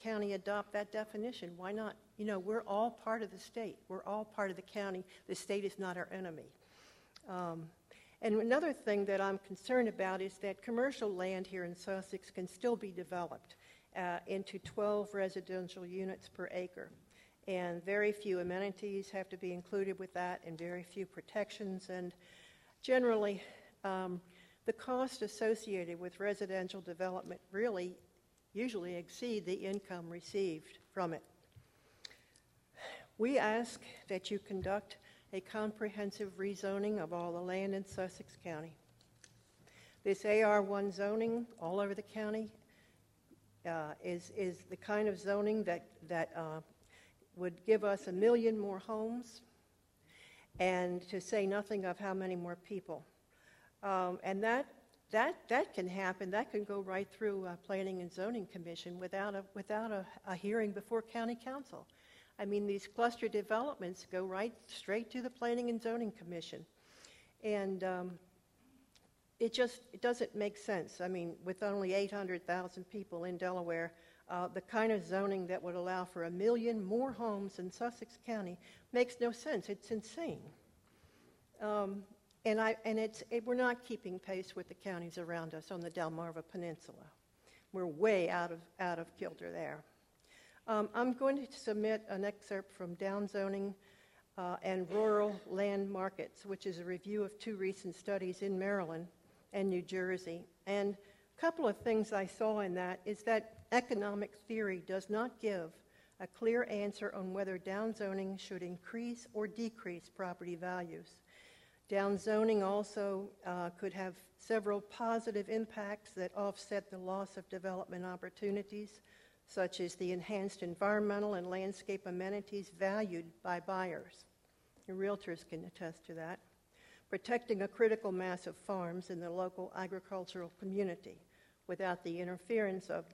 county adopt that definition. Why not? You know, we're all part of the state. We're all part of the county. The state is not our enemy. And another thing that I'm concerned about is that commercial land here in Sussex can still be developed into 12 residential units per acre. And very few amenities have to be included with that, and very few protections. And generally, the cost associated with residential development really usually exceed the income received from it. We ask that you conduct a comprehensive rezoning of all the land in Sussex County. This AR1 zoning all over the county is the kind of zoning that would give us 1 million more homes, and to say nothing of how many more people. And that can happen. That can go right through Planning and Zoning Commission without a hearing before County Council. I mean, these cluster developments go right straight to the Planning and Zoning Commission. And it doesn't make sense. I mean, with only 800,000 people in Delaware, the kind of zoning that would allow for 1 million more homes in Sussex County makes no sense. It's insane. We're not keeping pace with the counties around us on the Delmarva Peninsula. We're way out of kilter there. I'm going to submit an excerpt from Downzoning and Rural Land Markets, which is a review of 2 recent studies in Maryland and New Jersey. And a couple of things I saw in that is that economic theory does not give a clear answer on whether downzoning should increase or decrease property values. Downzoning also could have several positive impacts that offset the loss of development opportunities, such as the enhanced environmental and landscape amenities valued by buyers. The realtors can attest to that. Protecting a critical mass of farms in the local agricultural community without the interference of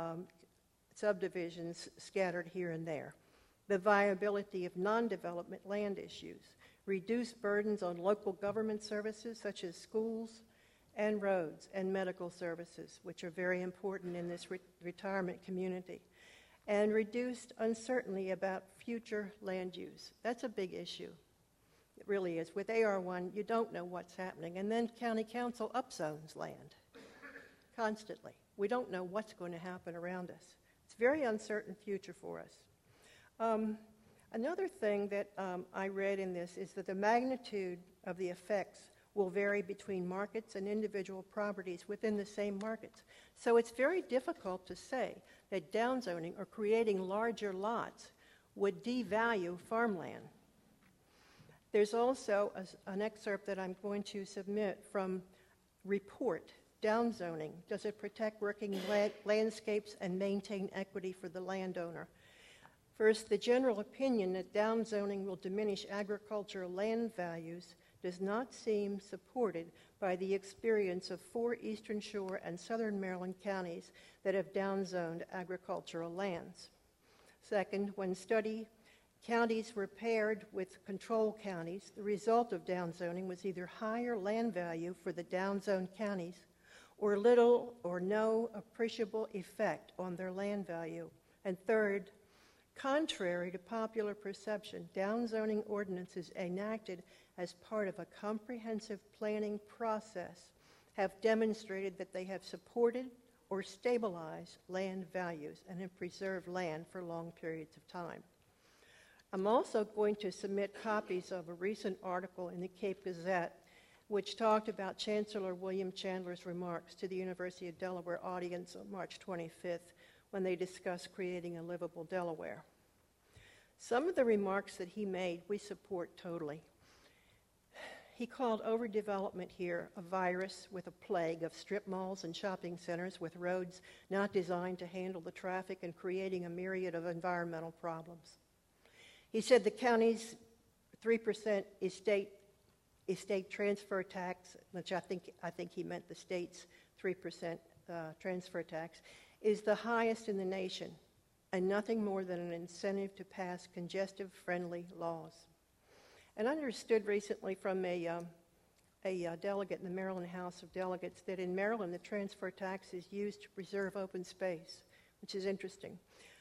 subdivisions scattered here and there. The viability of non-development land issues. Reduced burdens on local government services such as schools and roads and medical services, which are very important in this retirement community. And reduced uncertainty about future land use. That's a big issue. It really is. With AR1, you don't know what's happening. And then county council upzones land constantly. We don't know what's going to happen around us. It's a very uncertain future for us. Another thing that I read in this is that the magnitude of the effects will vary between markets and individual properties within the same markets. So it's very difficult to say that downzoning or creating larger lots would devalue farmland. There's also an excerpt that I'm going to submit from Report, Downzoning. Does it protect working landscapes and maintain equity for the landowner? First, the general opinion that downzoning will diminish agricultural land values does not seem supported by the experience of 4 Eastern Shore and Southern Maryland counties that have downzoned agricultural lands. Second, when counties were paired with control counties, the result of downzoning was either higher land value for the downzoned counties or little or no appreciable effect on their land value. And third, contrary to popular perception, downzoning ordinances enacted as part of a comprehensive planning process have demonstrated that they have supported or stabilized land values and have preserved land for long periods of time. I'm also going to submit copies of a recent article in the Cape Gazette which talked about Chancellor William Chandler's remarks to the University of Delaware audience on March 25th when they discussed creating a livable Delaware. Some of the remarks that he made we support totally. He called overdevelopment here a virus with a plague of strip malls and shopping centers with roads not designed to handle the traffic and creating a myriad of environmental problems. He said the county's 3% estate transfer tax, which I think he meant the state's 3% transfer tax, is the highest in the nation and nothing more than an incentive to pass congestive-friendly laws. And I understood recently from a delegate in the Maryland House of Delegates that in Maryland the transfer tax is used to preserve open space, which is interesting.